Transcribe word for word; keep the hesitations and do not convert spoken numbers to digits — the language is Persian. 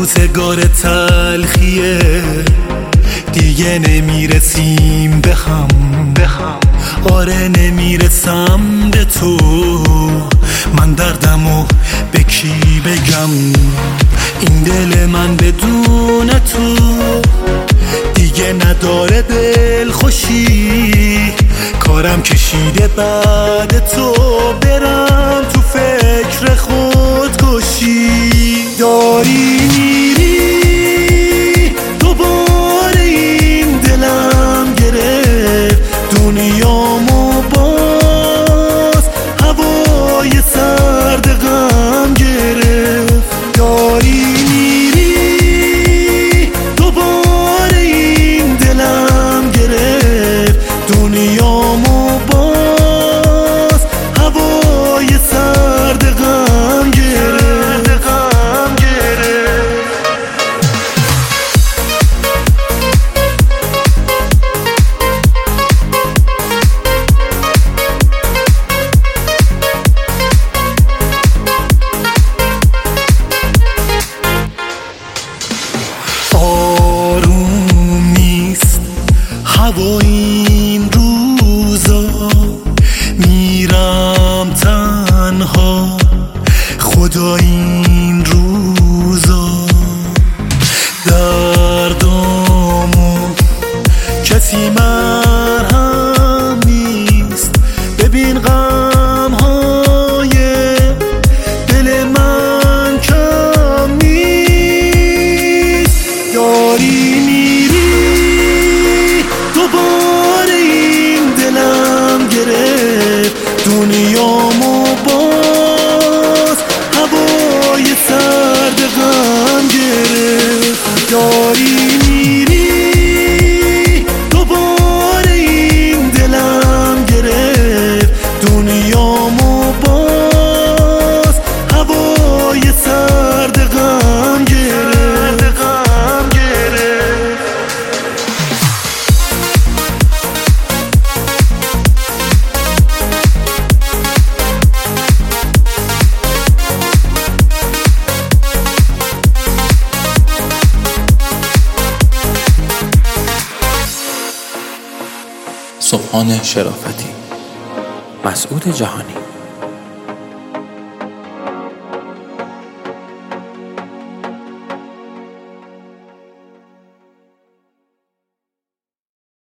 روزگار تلخیه، دیگه نمیرسیم به هم. آره نمیرسم به تو، من دردمو به کی بگم؟ این دل من بدون تو دیگه نداره دل خوشی. کارم کشیده بعد تو برم تو فکر خودکشی. داری میری دوباره، این دلم گرفت دنیامو، باز هوای سرد غم گرفت. داری میری دوباره، این دلم گرفت دنیامو، باز هوای سرد غم گرفت. آروم نیست هوا این روزا، میرم تنها خدا این روزا. دردامو کسی مرهم نیست، ببین غمهای دل من کم نیست. داری میری دوباره، این دلم گرفت دنیامو، باز هوای سرد غم گرفت. داری میری دوباره، این دلم گرفت دنیامو، باز هوای سرد غم گرفت. غم گرفت. سبحان شرافتی، مسعود جهانی.